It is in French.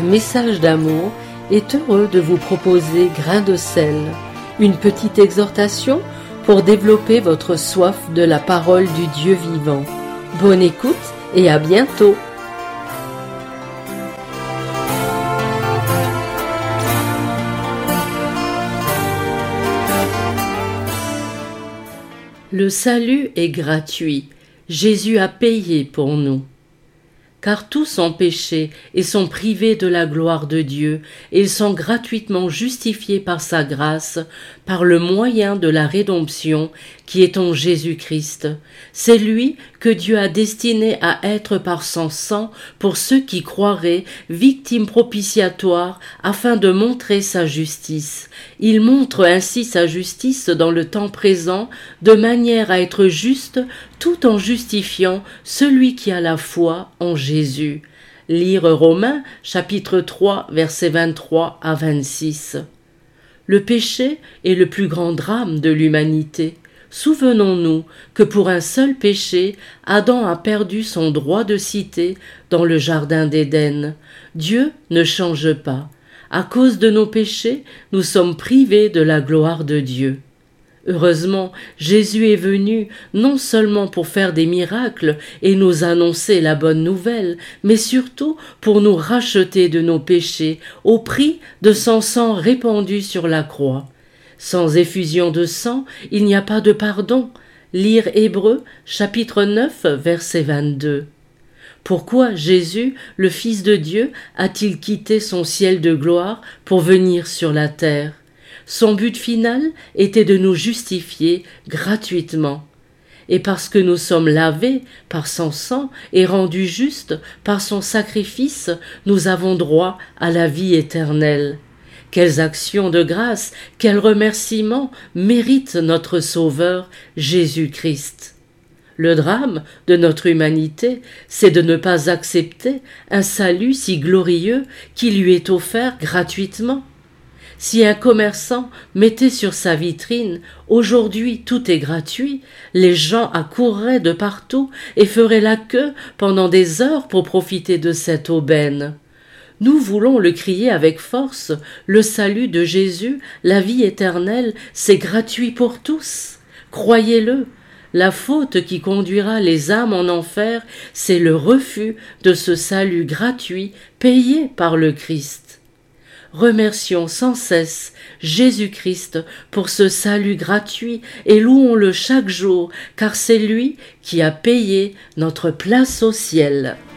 Message d'amour est heureux de vous proposer Grain de sel, une petite exhortation pour développer votre soif de la parole du Dieu vivant. Bonne écoute et à bientôt. Le salut est gratuit. Jésus a payé pour nous. Car tous ont péché et sont privés de la gloire de Dieu, et ils sont gratuitement justifiés par sa grâce, par le moyen de la rédemption qui est en Jésus-Christ. C'est lui que Dieu a destiné à être par son sang pour ceux qui croiraient, victime propitiatoire, afin de montrer sa justice. Il montre ainsi sa justice dans le temps présent, de manière à être juste tout en justifiant celui qui a la foi en Jésus. Lire Romains, chapitre 3, versets 23 à 26. Le péché est le plus grand drame de l'humanité. Souvenons-nous que pour un seul péché, Adam a perdu son droit de cité dans le jardin d'Éden. Dieu ne change pas. À cause de nos péchés, nous sommes privés de la gloire de Dieu. Heureusement, Jésus est venu non seulement pour faire des miracles et nous annoncer la bonne nouvelle, mais surtout pour nous racheter de nos péchés au prix de son sang répandu sur la croix. Sans effusion de sang, il n'y a pas de pardon. Lire Hébreux, chapitre 9, verset 22. Pourquoi Jésus, le Fils de Dieu, a-t-il quitté son ciel de gloire pour venir sur la terre? Son but final était de nous justifier gratuitement. Et parce que nous sommes lavés par son sang et rendus justes par son sacrifice, nous avons droit à la vie éternelle. Quelles actions de grâce, quels remerciements mérite notre Sauveur Jésus-Christ. Le drame de notre humanité, c'est de ne pas accepter un salut si glorieux qui lui est offert gratuitement. Si un commerçant mettait sur sa vitrine « Aujourd'hui tout est gratuit », les gens accourraient de partout et feraient la queue pendant des heures pour profiter de cette aubaine. Nous voulons le crier avec force, le salut de Jésus, la vie éternelle, c'est gratuit pour tous. Croyez-le, la faute qui conduira les âmes en enfer, c'est le refus de ce salut gratuit payé par le Christ. Remercions sans cesse Jésus-Christ pour ce salut gratuit et louons-le chaque jour, car c'est lui qui a payé notre place au ciel.